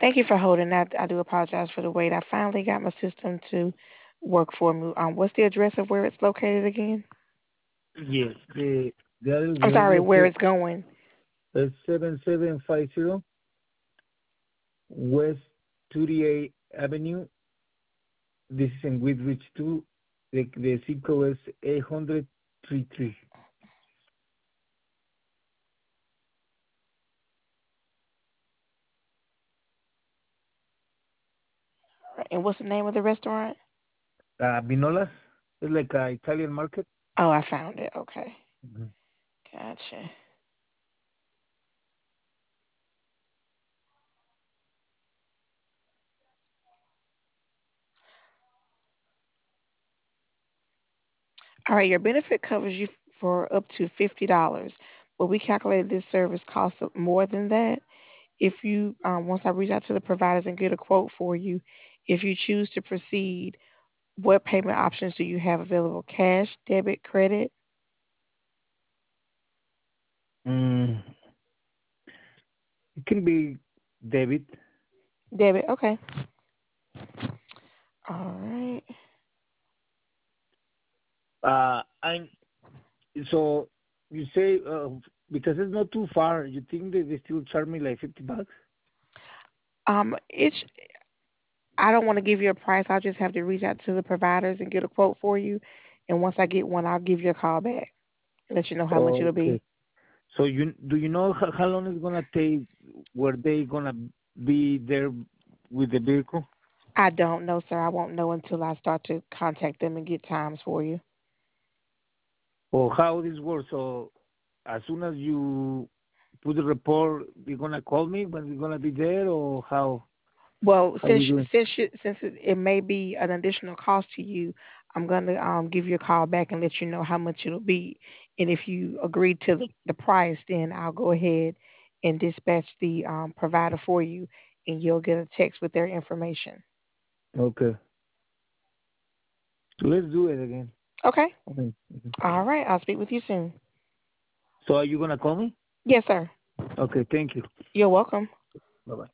Thank you for holding that. I do apologize for the wait. I finally got my system to work for me. What's the address of where it's located again? Yes, the address I'm we have sorry, where located it's going. is 7750 West 38 Avenue. This is in Whitridge 2. The zip code is 833. And what's the name of the restaurant? Vinolas is like a Italian market. Oh, I found it. Okay. Mhm. Gotcha. All right, your benefit covers you for up to $50, but we calculated this service costs more than that. If you once I reach out to the providers and get a quote for you, if you choose to proceed, what payment options do you have available? Cash, debit, credit, Mm, it can be debit. debit. Okay. All right. And so you say because it's not too far, you think that they still charge me like $50? It's I don't want to give you a price. I'll just have to reach out to the providers and get a quote for you. And once I get one, I'll give you a call back and let you know how much it'll Okay. be. So you know how long it's gonna take? Were they gonna be there with the vehicle? I don't know, sir. I won't know until I start to contact them and get times for you. Or how this works? So as soon as you put the report, you're gonna call me when we're gonna be there, or Well, how we doing? since it may be an additional cost to you, I'm gonna give you a call back and let you know how much it'll be. And if you agree to the price, then I'll go ahead and dispatch the provider for you, and you'll get a text with their information. Okay, let's do it again. Okay. Okay. Mhm. All right. I'll speak with you soon. So are you gonna call me? Yes, sir. Okay, thank you. You're welcome. Bye bye.